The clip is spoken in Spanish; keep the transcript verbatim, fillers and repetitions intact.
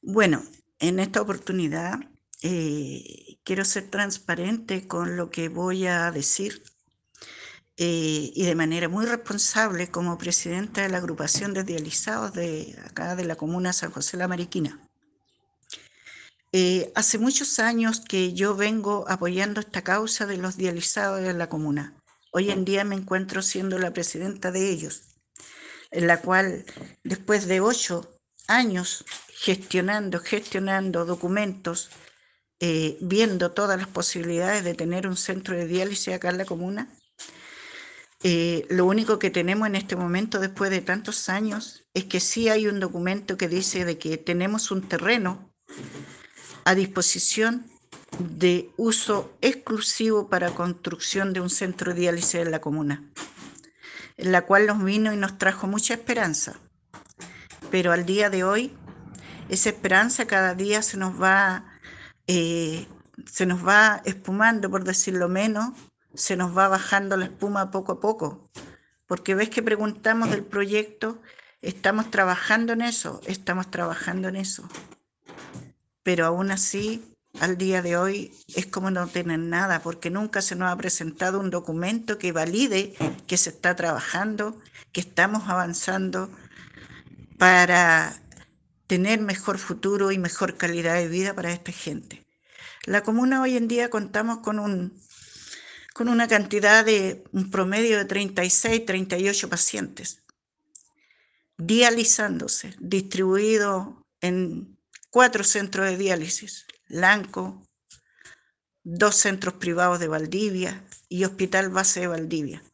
Bueno, en esta oportunidad eh, quiero ser transparente con lo que voy a decir eh, y de manera muy responsable como presidenta de la agrupación de dializados de acá de la comuna San José La Mariquina. Eh, hace muchos años que yo vengo apoyando esta causa de los dializados en la comuna. Hoy en día me encuentro siendo la presidenta de ellos, en la cual después de ocho años gestionando, gestionando documentos, eh, viendo todas las posibilidades de tener un centro de diálisis acá en la comuna. Eh, lo único que tenemos en este momento, después de tantos años, es que sí hay un documento que dice de que tenemos un terreno a disposición de uso exclusivo para construcción de un centro de diálisis en la comuna, en la cual nos vino y nos trajo mucha esperanza. Pero al día de hoy, esa esperanza cada día se nos va eh, se nos va espumando, por decirlo menos, se nos va bajando la espuma poco a poco, porque ves que preguntamos del proyecto, estamos trabajando en eso, estamos trabajando en eso, pero aún así, al día de hoy es como no tener nada, porque nunca se nos ha presentado un documento que valide que se está trabajando, que estamos avanzando para tener mejor futuro y mejor calidad de vida para esta gente. La comuna hoy en día contamos con, un, con una cantidad de un promedio de treinta y seis, treinta y ocho pacientes dializándose, distribuidos en cuatro centros de diálisis, Lanco, dos centros privados de Valdivia y Hospital Base de Valdivia.